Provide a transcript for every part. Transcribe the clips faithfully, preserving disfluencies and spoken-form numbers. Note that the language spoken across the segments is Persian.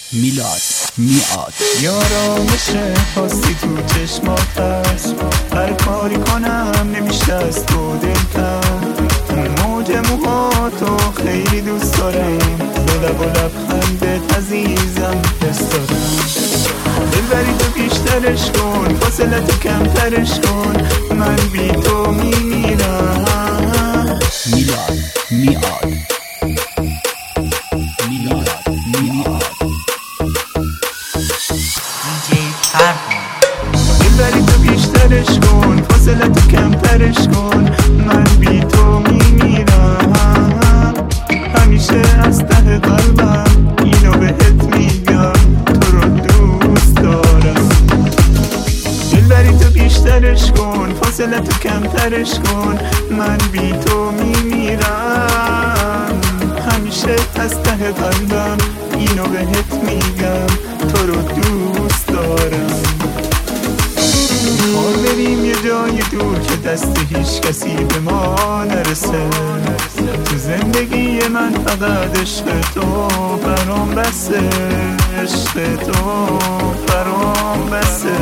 میلاد میاد. یارامش حاسی تو چشمات هست، هر کاری کنم نمیشه از تو دلتر. موج موهاتو خیلی دوست دارم، به لب و لبخندت عزیزم دست دارم. دلبری تو بیشترش کن، فاصله تو کمترش کن، من بی تو میمیرم. میلاد میاد. میلاد میاد. دلبری تو بیشترش کن، فاصله تو کمترش کن، من بی تو میمیرم. همیشه از ته قلبم اینو بهت میگم، تو رو دوست دارم. دلبری تو بیشترش کن، فاصله تو کمترش کن، من بی تو میمیرم. همیشه از ته قلبم اینو بهت میگم، تو رو دوست دارم. ما بریم یه جای دور که دست هیچ کسی به ما نرسه. تو زندگی من فقط عشق تو برام بسه، عشق تو برام بسه،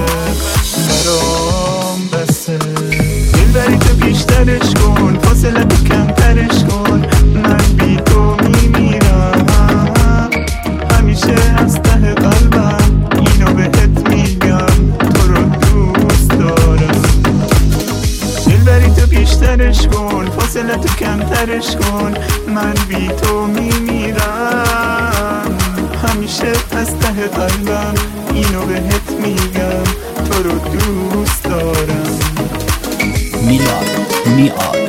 برام بسه. دلبری تو بیشترش کن، فاصله تو کمترش کن، من بی تو میمیرم. همیشه از ته قلبم اینو بهت میگم، تو رو دوست دارم. دلبری تو بیشترش کن، فاصله تو کمترش کن، من بی تو میمیرم. همیشه از ته قلبم اینو بهت میگم، تو رو دوست دارم. میلاد میاد.